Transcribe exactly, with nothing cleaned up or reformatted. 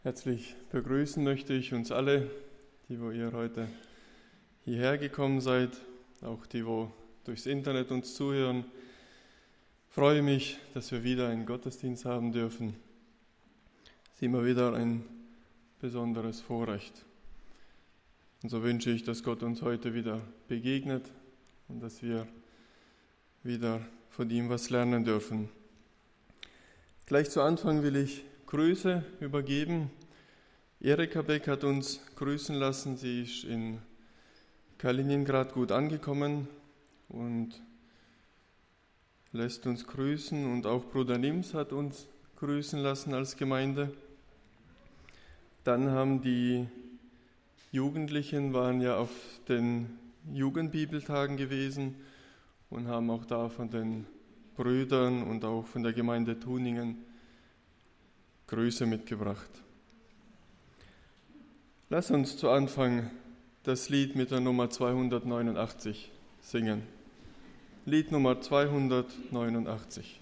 Herzlich begrüßen möchte ich uns alle, die wo ihr heute hierher gekommen seid, auch die wo durchs Internet uns zuhören. Ich freue mich, dass wir wieder einen Gottesdienst haben dürfen. Es ist immer wieder ein besonderes Vorrecht. Und so wünsche ich, dass Gott uns heute wieder begegnet und dass wir wieder von ihm was lernen dürfen. Gleich zu Anfang will ich Grüße übergeben. Erika Beck hat uns grüßen lassen. Sie ist in Kaliningrad gut angekommen und lässt uns grüßen. Und auch Bruder Nims hat uns grüßen lassen als Gemeinde. Dann haben die Jugendlichen, waren ja auf den Jugendbibeltagen gewesen und haben auch da von den Brüdern und auch von der Gemeinde Tuningen Grüße mitgebracht. Lass uns zu Anfang das Lied mit der Nummer zweihundertneunundachtzig singen. Lied Nummer zweihundertneunundachtzig.